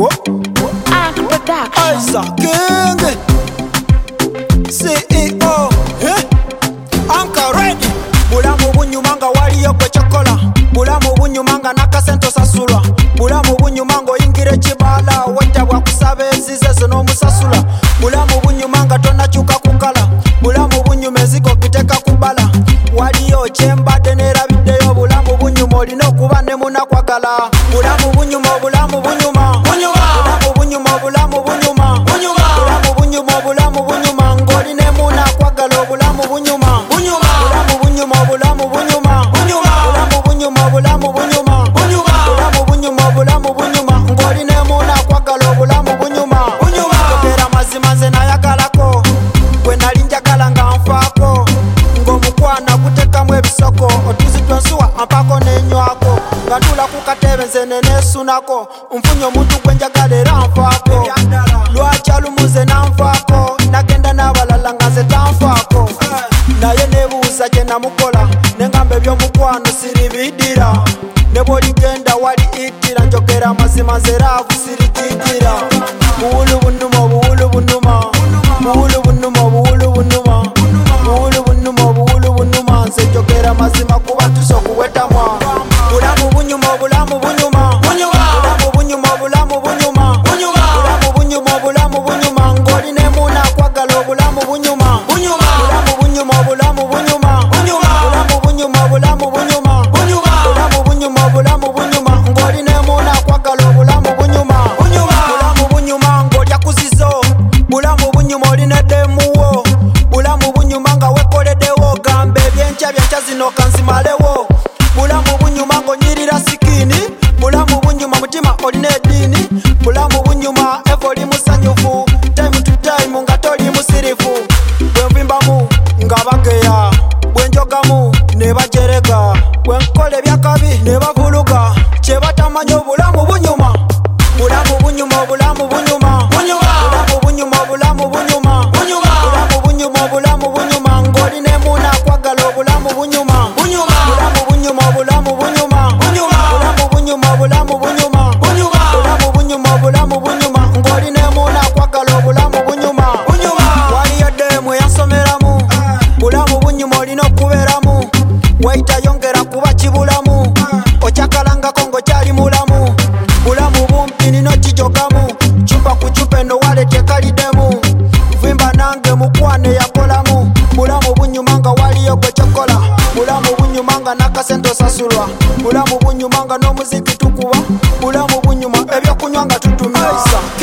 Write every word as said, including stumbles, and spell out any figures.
Art Production. Isa King C E O eh? Anka ready. Bulamu bunyumanga waliyo kwe chokola. Bulamu bunyumanga nakasento sasulwa. Bulamu bunyumango ingire chibala. Weta wakusabe zizezo no musasula. Bulamu bunyumanga tona chuka kukala. Bulamu bunyumeziko kiteka kubala. Waliyo chemba denera videyo. Bulamu bunyumo olina kuba ne munakwagala. Bulamu bunyumo bulamu bunyuma. Bulamu bunyuma bulamu bunyuma. Bulamu bunyuma bulamu bunyuma. Ngoli ne munakwagala bulamu bunyuma. Bulamu bunyuma bulamu bunyuma. Bulamu bunyuma bulamu bunyuma. Bulamu bunyuma bulamu bunyuma. Ngoli ne munakwagala bulamu bunyuma. Tokera mazima nze nayagalako. Gwe nali njagala nga nfaako. Ng'omukwana kutekamu ebisoko. Otuzi twonsuwa ampako nenywako. Gatula ku katebe nze nenesunako. Nfunye omuntu gwe njagala era nfaako. Lwaki alumuze nanfaako. Nagenda n'abalala nga nze tanfaako. Naye nebuuza gye namukola. Nengamba ebyomukwano siribidira. Ne bw'oligenda waliitira. Njogera mazima nze raavu sirigigira. Buwulu bunuma obuwulu bunuma. Buwulu bunuma obuwulu bunuma. Buwulu bunuma obuwulu bunuma. Nze njogera mazima kuba tuso kuwetamwa. Bulamu bunyuma obulamu bunyuma. Bulamu bunyuma obulamu bunyuma. Bulamu bunyuma obulamu bunyuma. Ng'oli ne munakwagala obulamu bunyuma. Bulamu bunyuma obulamu bunyuma. Bulamu bunyuma obulamu bunyuma. Bulamu bunyuma obulamu bunyuma. Ng'oli ne munakwagala obulamu bunyuma. Bulamu bunyuma ng'olya kuzizo. Bulamu bunyuma olina demuwo. Bulamu bunyuma nga wekoleddewo. Gamba ebyenkya byenkya zino kanzimalewo. Bulamu bunyuma ng'onyirira sikini. Bulamu bunyuma mutima olina eddiini. Bulamu bunyuma eva oli musanyufu. Time to time nga toli musirifu. Bwe nvimbamu nga bageya. Bwe njogamu ne bajerega. Bwe nkola ebyakabi ne bavuluga. Kye batamanyi obulamu bunyuma. Bulamu bunyuma obulamu bunyuma. Bulamu bunyuma obulamu bunyuma. Bulamu bunyuma obulamu bunyuma. Ng'oli ne munakwagala obulamu bunyuma. Bulamu bunyuma obulamu bunyuma. Bulamu bunyuma obulamu bunyuma. Bulamu bunyuma obulamu bunyuma. Ng'oli ne munakwagala obulamu bunyuma. Waliyo demu eyasomeramu. Bulamu bunyuma olina okubeeramu. Wayita yongera kuba kibulamu. Okyakalangako ng'okyali mulamu. Bulamu bumpi nino kijogamu. Cupa ku cupa eno waleti ekaliddemu. Vimba nange mukwane yakolamu. Bulamu bunyuma nga waliyo gwe kyokola. Bulamu bunyuma nga nakasente osasulwa. Bulamu bunyuma nga n'omuziki tukuba. Bulamu bunyuma ebyokunywa nga tutumya.